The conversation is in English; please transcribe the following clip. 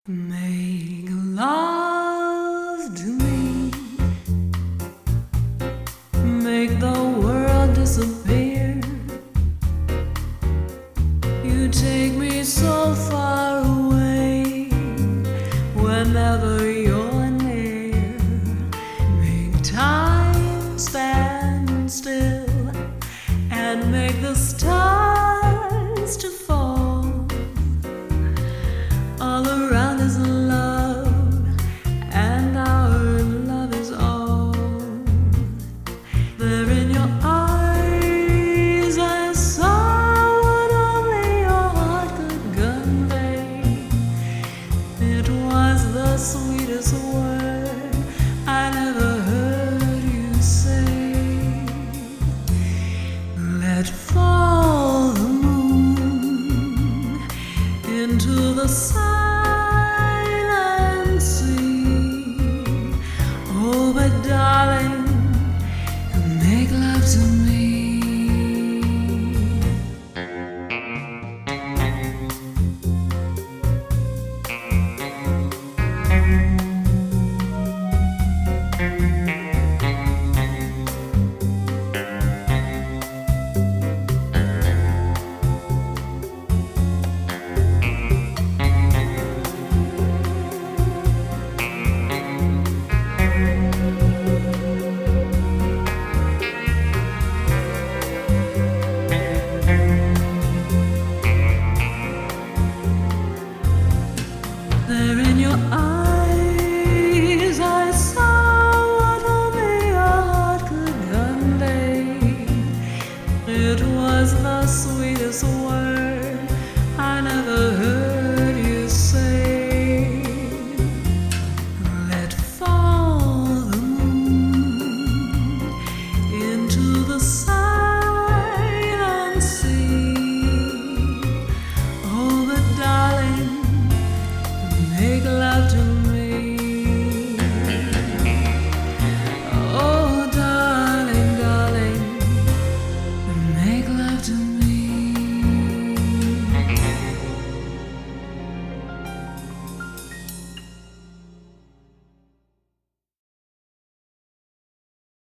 Make love to me, make the world disappear. You take me so far away whenever you're near. Make time stand still and make the stars to fall. All around is love, and our love is all. There in your eyes I saw what only your heart could convey. It was the sweetest word I never heard you say. Let fall the moon into the silent sea. Oh, but darling, make love to me. There in your eyes